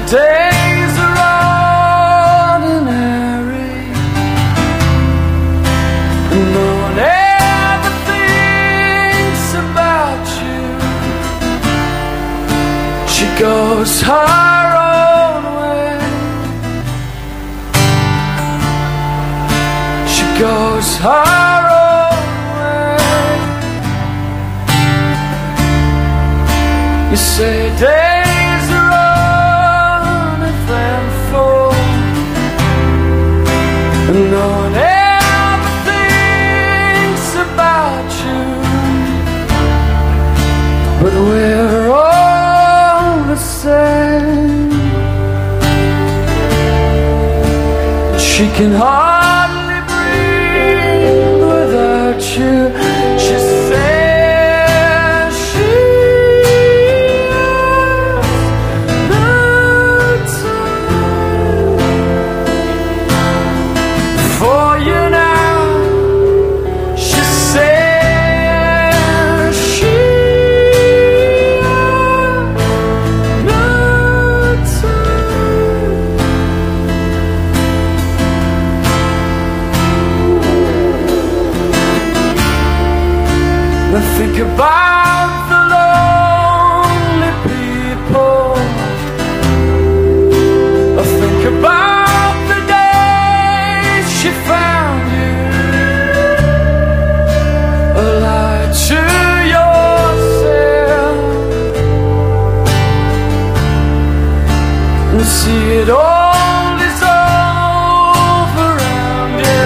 days are ordinary, and no one ever thinks about you. She goes her own way. She goes her own way. You say days are running and full, and no one ever thinks about you, but we're all the same. She can hardly breathe without you. She says she has no time for you now. She says she has no time. I think about the lonely people. I think about the days she found you. Lie to yourself and see it all dissolve around you.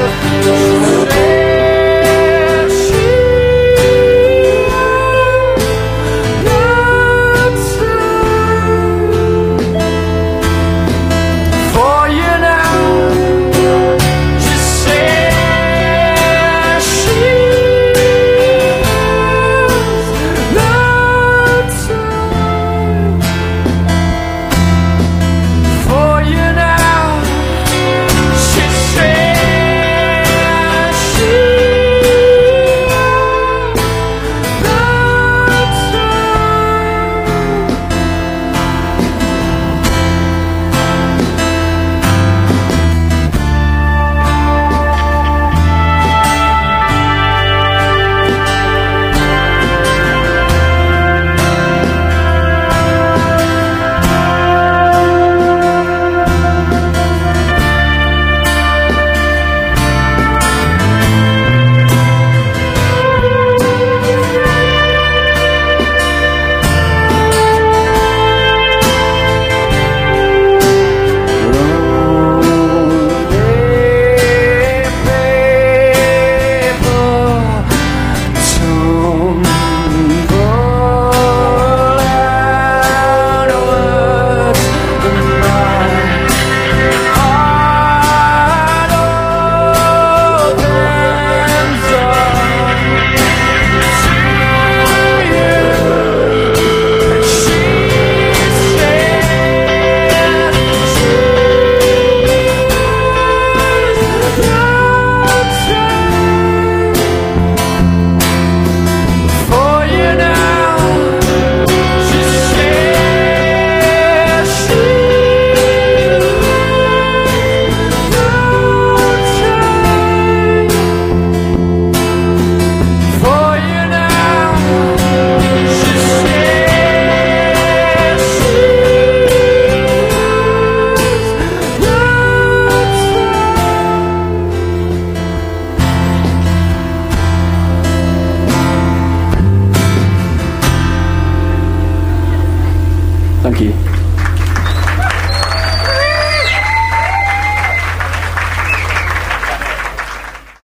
Thank you.